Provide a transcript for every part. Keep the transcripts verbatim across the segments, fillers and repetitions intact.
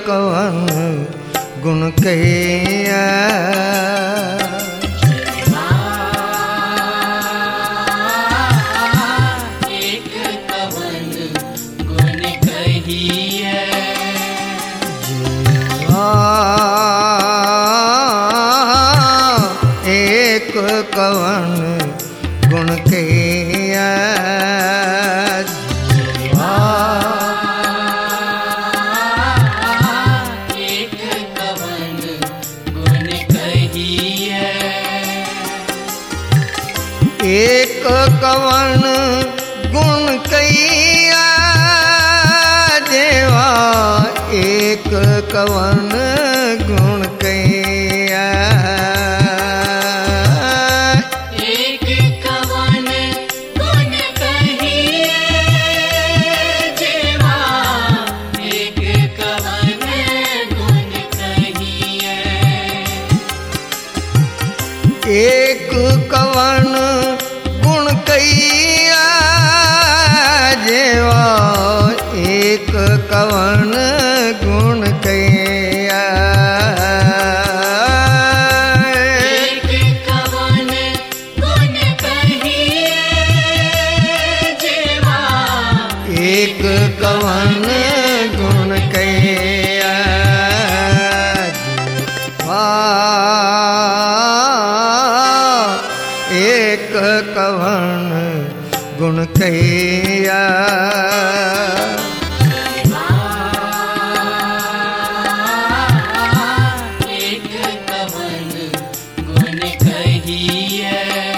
कवन गुण कहिया। एक कवन गुण कहिया। एक कवन गुण कहिया। एक कवन गुण कहिया। एक कवन गुण कहिया जेवा एक कवन गुण कहिया। एक कवन गुण कहिया जेवा एक कवन गुण कहिया। एक कवन गुण कहिया जेवा एक कवन गुण कहिया। एक कवन गुण कहिया जेवा एक कवन गुण कहिया। एक कवन गुण कहिया। एक कवन गुण कहिया।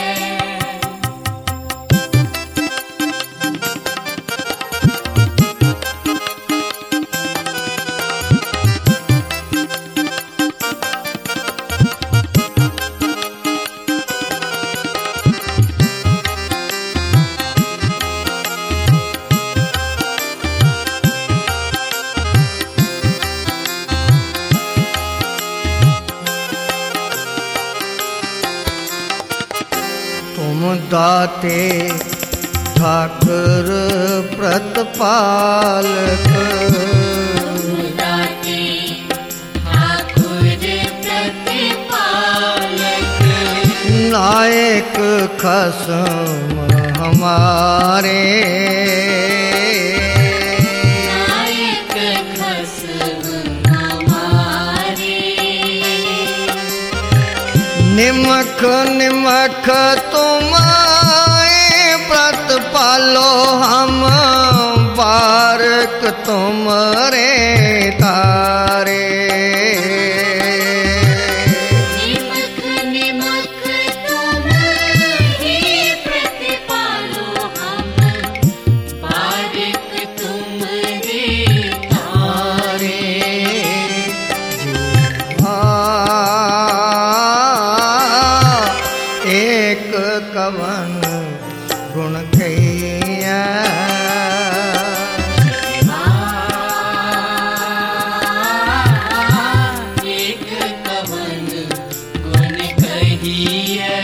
तुम दाते ठाकुर प्रतपालक। दाते ठाकुर प्रतिपालक। नायक खसम हमारे। नायक खसम हमारे। निमख निमख तुम व्रत पालो हम बारक तुमरे तारे। निमक निमक तुम ही प्रतिपालो हम बारिक तुमरे तारे। एक कवन गुण कहिया। एक कवन गुण कहिया।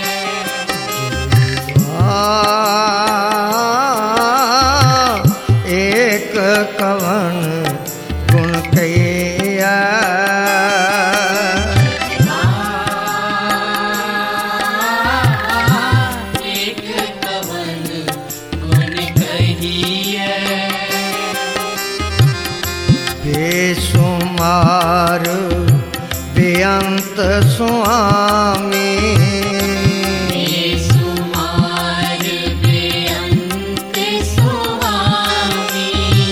एक कवन गुण कहिया। एक कवन गुण कहिया। बेसुमार बेअंत स्वामी। बेसुमार बेअंत स्वामी।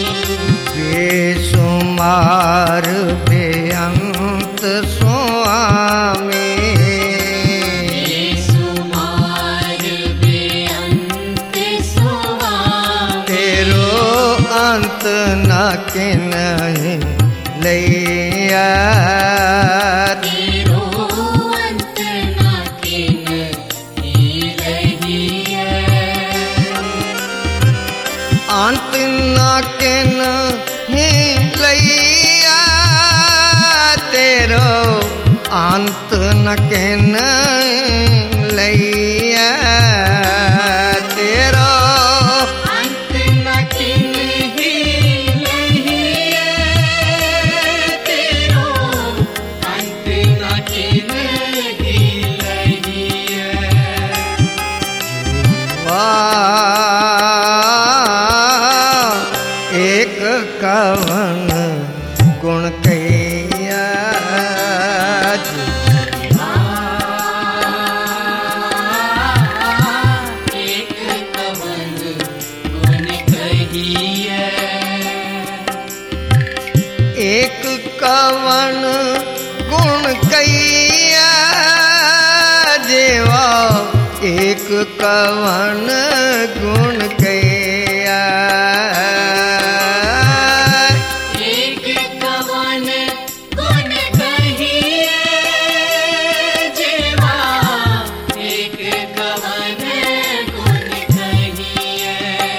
बेसुमार बेअंत स्वामी। बेसुमार बेअंत स्वामी। तेरो अंत न किन्हीं लैया। तेरो अंत न किन्हीं लहिया। अंत न किन्हीं लैया। तेरो अंत न किन्हीं लैया। तेरो अंत न किन्हीं लहिया। कवन गुण कैया एक कवन गुण कहिए एक कवन गुण कैया जेवा एक कवन गुण कैया एक कवन गुण कहिए जेवा एक कवन गुण कहिए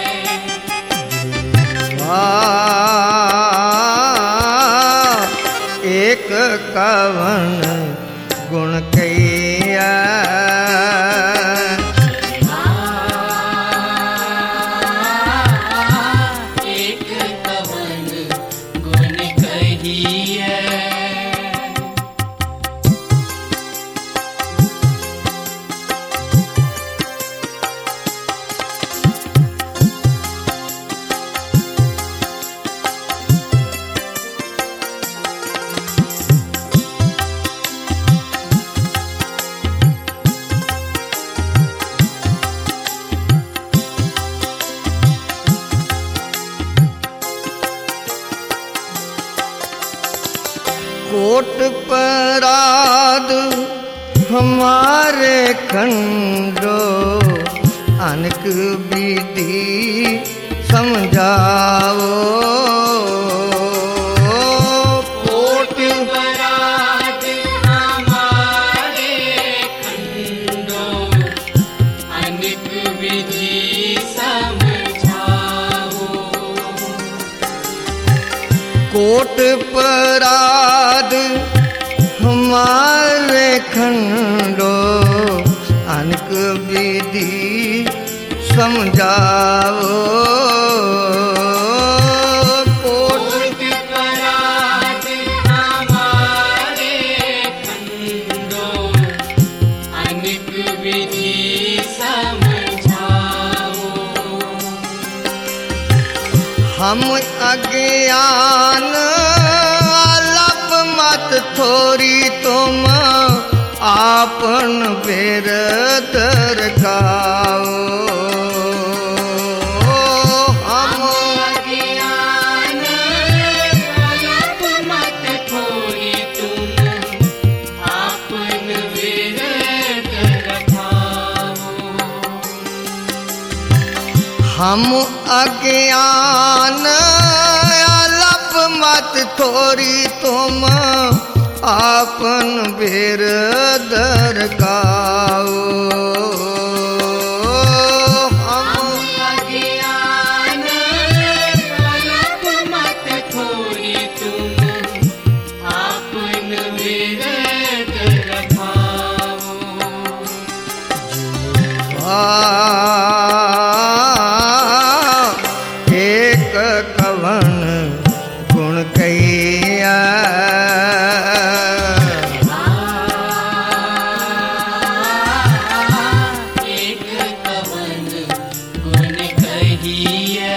एक कवन गुण कैया एक कवन गुण कहिए कोट पराद हमारे खंडो अनक विधि समझाओ कोट बरात हमारे खंडो अनेक विधि समझाओ कोट पराद हमारे खंडो अनक विधि समझाओ कोट कोट बरात हमारे खंडो अनेक विधि समझाओ हम अज्ञान अलप मत थोड़ी तुम आपन बेर दरगाओ हम अज्ञान अलप मत थोड़ी तुम आपन विरत रखाओ हम अज्ञान अलप मत थोड़ी तुम आपन बेर दरगाओ हम अज्ञान अलप मत थोड़ी तुम आपन विरत रखाओ एक कवन गुण कैया एक कवन गुण कहिए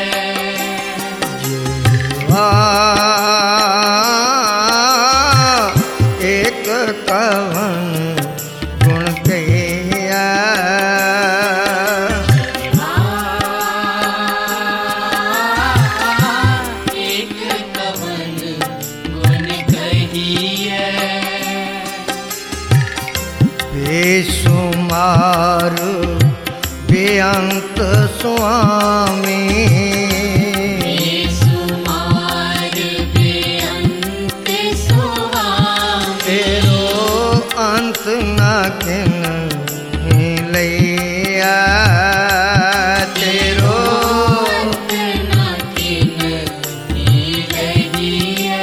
एक कवन गुण कैया एक कवन गुण कहिए बेसुमार बेअंत स्वामी बेसुमार बेअंत सुहावे तेरो अंत न किन लैया तेरो अंत न किन रहिए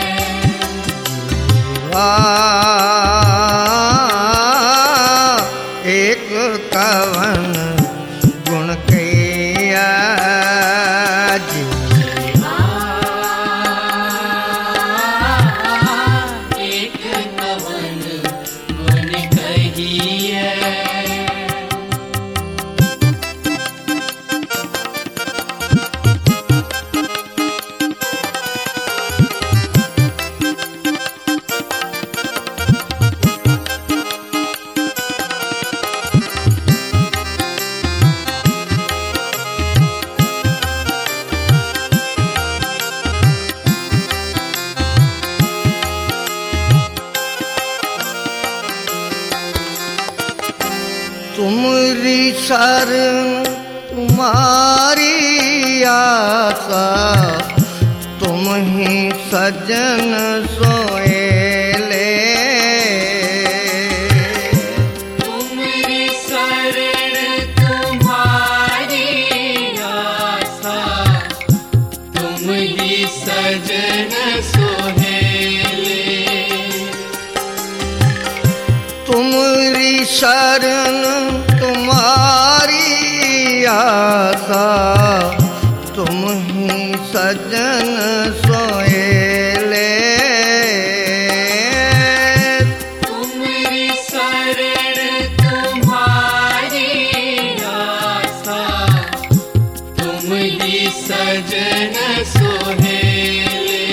आ एक कवन गुण कैया जी एक कवन गुण कहिए शरण तुम्हारी आशा, तुम ही सजन सोएले। तुम्हारी शरण तुम्हारी आशा, तुम ही सजन सोहेले। तुम्हारी शरण तुम्हारी आशा, तुम ही सजन सोएले। तुम्हारी शरण तुम्हारी आशा, तुम ही सजन सोहेले।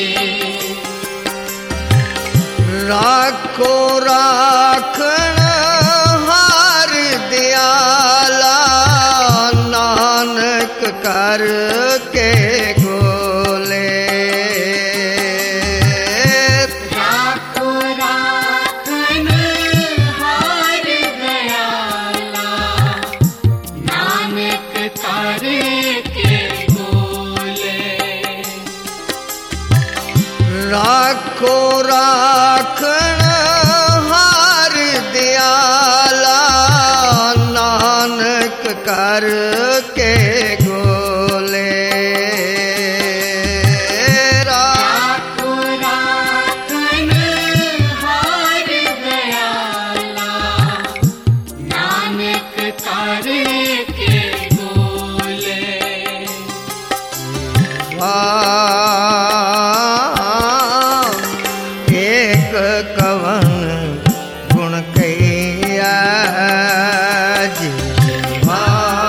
राखो राखण हार दयाला, नानक कर के गोले। राखो राखन हार दयाला, नानक कर के गोले। राखो राखण हार दयाला, नानक कर के गोले। राखो राखन हार दयाला, नानक कर के गोले। एक कवन गुण कैया जीवा।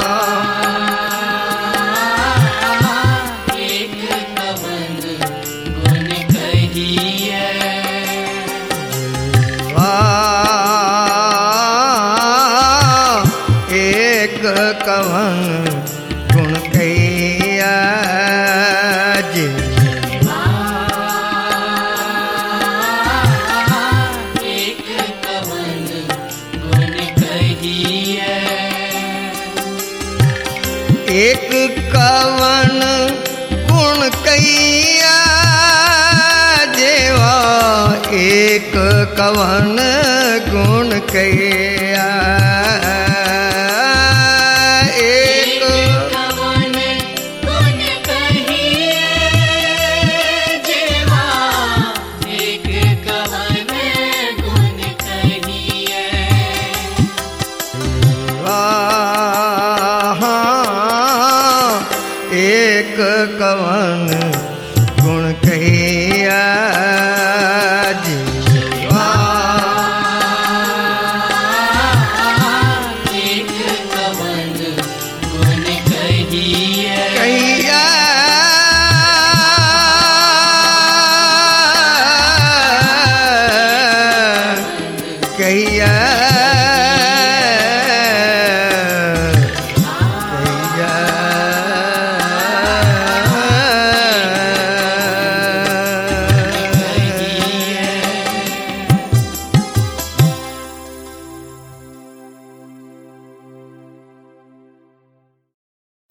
एक कवन गुण कहिए, एक कवन गुण कैया जीवा। एक कवन गुण कहिए। एक कवन गुण कैया जेवा, एक कवन गुण कैया। एक कवन गुण कहिए जेवा, एक कवन गुण कहिए। आहा, एक कवन गुण कैया